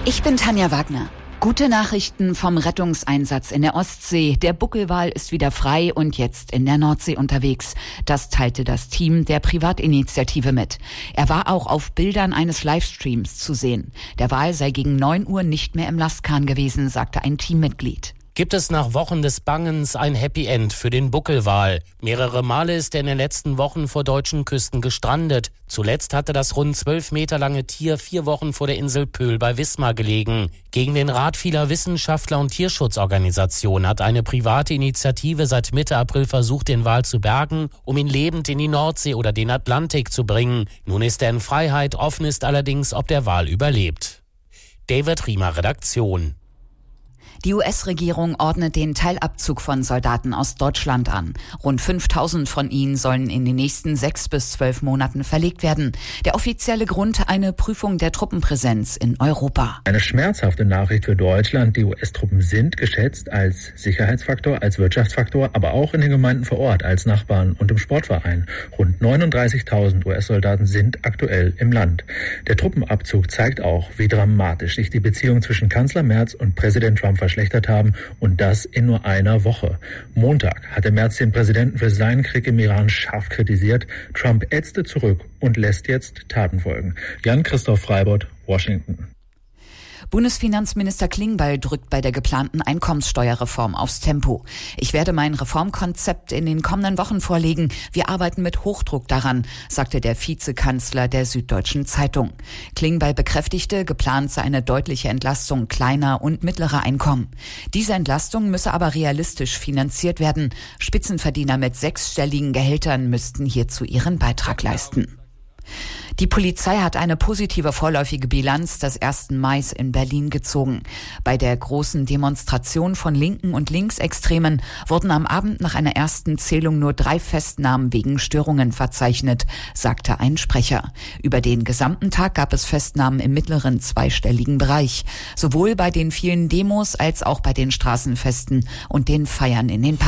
Ich bin Tanja Wagner. Gute Nachrichten vom Rettungseinsatz in der Ostsee. Der Buckelwal ist wieder frei und jetzt in der Nordsee unterwegs. Das teilte das Team der Privatinitiative mit. Er war auch auf Bildern eines Livestreams zu sehen. Der Wal sei gegen 9 Uhr nicht mehr im Lastkahn gewesen, sagte ein Teammitglied. Gibt es nach Wochen des Bangens ein Happy End für den Buckelwal. Mehrere Male ist er in den letzten Wochen vor deutschen Küsten gestrandet. Zuletzt hatte das rund 12 Meter lange Tier 4 Wochen vor der Insel Pöhl bei Wismar gelegen. Gegen den Rat vieler Wissenschaftler und Tierschutzorganisationen hat eine private Initiative seit Mitte April versucht, den Wal zu bergen, um ihn lebend in die Nordsee oder den Atlantik zu bringen. Nun ist er in Freiheit, offen ist allerdings, ob der Wal überlebt. David Riemer, Redaktion. Die US-Regierung ordnet den Teilabzug von Soldaten aus Deutschland an. Rund 5.000 von ihnen sollen in den nächsten 6 bis 12 Monaten verlegt werden. Der offizielle Grund: eine Prüfung der Truppenpräsenz in Europa. Eine schmerzhafte Nachricht für Deutschland. Die US-Truppen sind geschätzt als Sicherheitsfaktor, als Wirtschaftsfaktor, aber auch in den Gemeinden vor Ort, als Nachbarn und im Sportverein. Rund 39.000 US-Soldaten sind aktuell im Land. Der Truppenabzug zeigt auch, wie dramatisch sich die Beziehung zwischen Kanzler Merz und Präsident Trump verschlechtert haben, und das in nur einer Woche. Montag hatte Merz den Präsidenten für seinen Krieg im Iran scharf kritisiert. Trump ätzte zurück und lässt jetzt Taten folgen. Jan-Christoph Freibott, Washington. Bundesfinanzminister Klingbeil drückt bei der geplanten Einkommenssteuerreform aufs Tempo. Ich werde mein Reformkonzept in den kommenden Wochen vorlegen. Wir arbeiten mit Hochdruck daran, sagte der Vizekanzler der Süddeutschen Zeitung. Klingbeil bekräftigte, geplant sei eine deutliche Entlastung kleiner und mittlerer Einkommen. Diese Entlastung müsse aber realistisch finanziert werden. Spitzenverdiener mit 6-stelligen Gehältern müssten hierzu ihren Beitrag leisten. Die Polizei hat eine positive vorläufige Bilanz des 1. Mai in Berlin gezogen. Bei der großen Demonstration von Linken und Linksextremen wurden am Abend nach einer ersten Zählung nur 3 Festnahmen wegen Störungen verzeichnet, sagte ein Sprecher. Über den gesamten Tag gab es Festnahmen im mittleren zweistelligen Bereich. Sowohl bei den vielen Demos als auch bei den Straßenfesten und den Feiern in den Parks.